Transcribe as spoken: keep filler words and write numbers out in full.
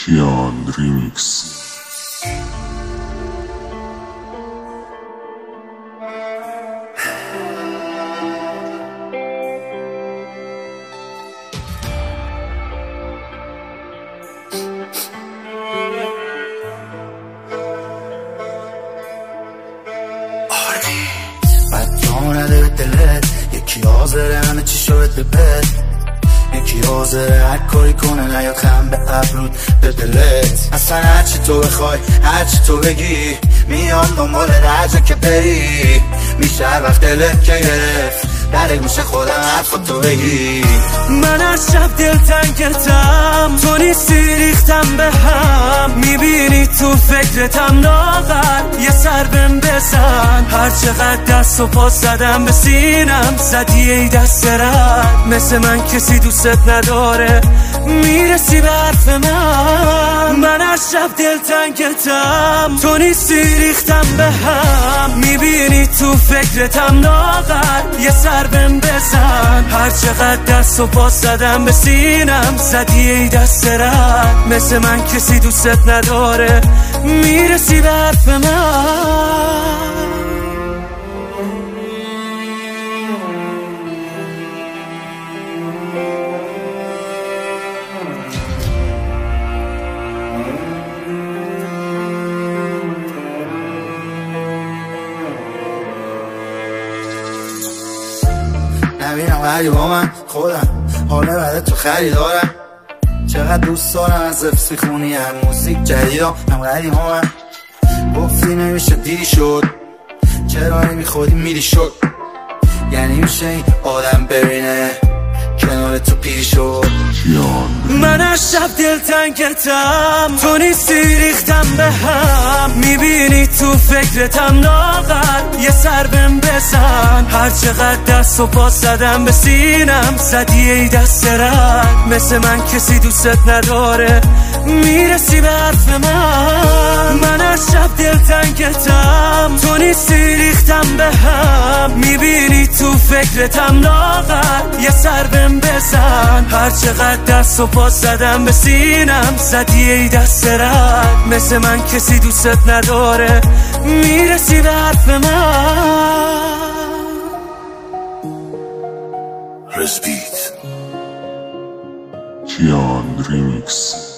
کیان ریمیکس. نده به دلت، یکی حاضره همه چی شد به بد، یکی حاضره هر کاری کنه نیاد خم به ابرود به دلت. اصلا هرچی تو بخوای هرچی تو بگی میام دنبال درجا که بری، میشه هر وقت دلت که گرفت درک میشه خودم حرف تو بگی. من از شب دل تنگتم، تو نیستی ریختم به هم، میبینی تو فکرتم لاغر یه سر بهم بزن. هر چقدر دست و پا زدم به سینم زدی ای دست رد، مثل من کسی دوستت نداره میرسی به حرف من. من از شب دل تنگتم، تو نیستی ریختم به هم، میبینی تو فکرتم لاغر یه سر بهم بزن. هر چقدر دست و پا زدم به سینم زدی ای دست رد، مثل من کسی دوستت نداره میرسی به حرف من. نبینم قدری با من خودم حاله بعد تو خریدارم، چقدر دوست دارم از حفظ خونی هر موزیک جدیدم هم قدری با من. گفتی نمیشه دیری شد، چرا نمی خودی میری شد، یعنی میشه این آدم ببینه کنار تو پیری شد. من از شب دل تنگتم، تو نیستی ریختم به هم، میبینی تو فکرتم لاغر یه سر بهم بزن. هر چقدر دست و پا زدم به سینم زدی ای دست رد، مثل من کسی دوستت نداره میرسی به حرف من. من از شب دل تنگتم، تو نیستی ریختم به هم، میبینی تو فکرتم لاغر یه سر بهم بزن. هر چقدر دست و پا زدم به سینم زدی ای دست رد، مثل من کسی دوستت نداره میرسی به حرف من. رسپیت کیان ریمیکس.